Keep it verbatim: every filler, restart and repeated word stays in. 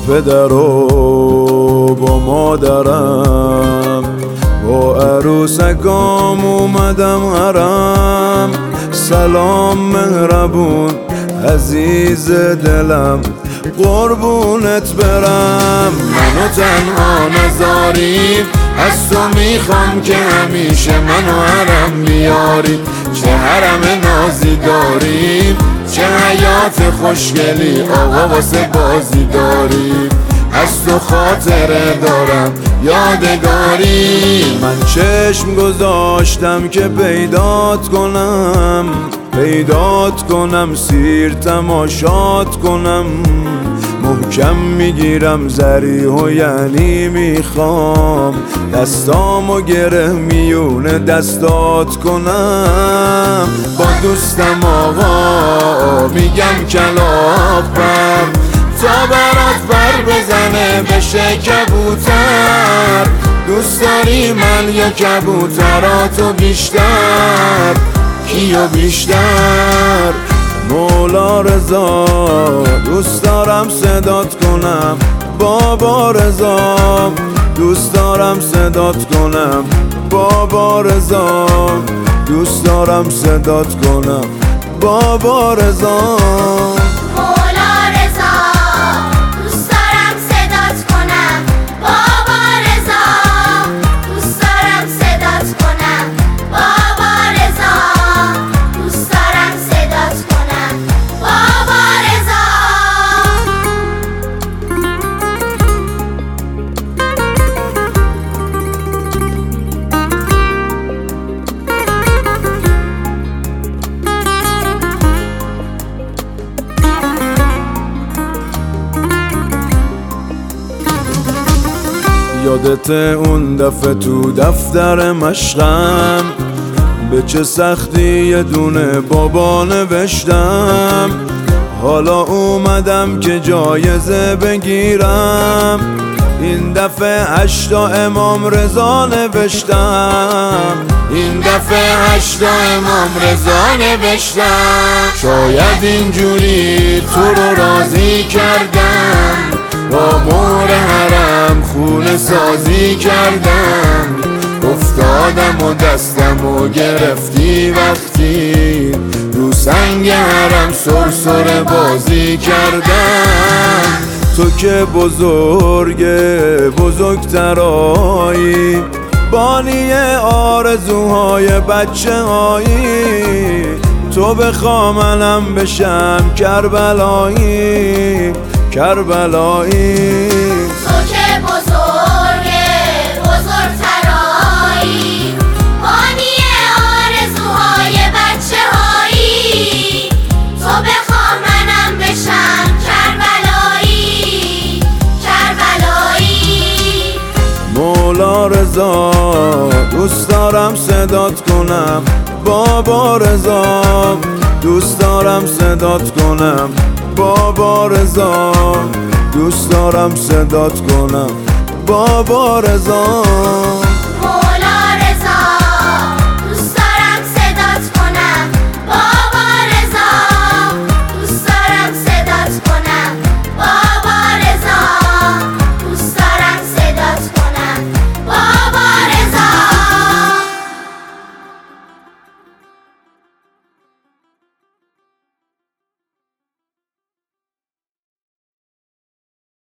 پدر و با مادرم، با عروسکام اومدم حرم. سلام مهربون عزیز دلم، قربونت برم. منو تنها نذاری، از تو میخوام که همیشه منو حرم بیاری. چه حرم نازی داری، چه حیات خوشگلی آقا واسه بازی داری. از تو خاطره دارم یادگاری. من چشم گذاشتم که پیدات کنم، پیدات کنم، سیر تماشات کنم. محکم میگیرم زریح و یعنی میخوام دستامو گره میون دستات کنم. با دوستم آقا میگم کلاغ پر، تا برات پر بزنه بشه کبوتر. دوست داری من یا کبوتراتو بیشتر؟ کیو بیشتر؟ مولا رضا دوست دارم صدات کنم، بابا رضا دوست دارم صدات کنم، بابا رضا دوست دارم صدات کنم، بابا رضا. یادت اون دفعه تو دفتر مشقم، به چه سختی یه دونه بابا نوشتم. حالا اومدم که جایزه بگیرم، این دفعه هشتا امام رضا نوشتم، این دفعه هشتا امام رضا نوشتم. شاید اینجوری تو رو راضی کردم، با مهر حرم خونه سازی کردم. افتادم و دستم و گرفتی وقتی رو سنگ حرم سرسره بازی کردم. تو که بزرگ بزرگترایی، بانی آرزوهای بچه هایی. تو بخوا منم بشم کربلایی، کربلایی. تو که بزرگ بزرگترایی، بانی آرزوهای بچه هایی. تو بخوا منم بشم کربلایی، کربلایی. مولا رضا دوست دارم صدات کنم، بابا رضا دوست دارم صدات کنم، بابا رضا دوست دارم صدات کنم، بابا رضا.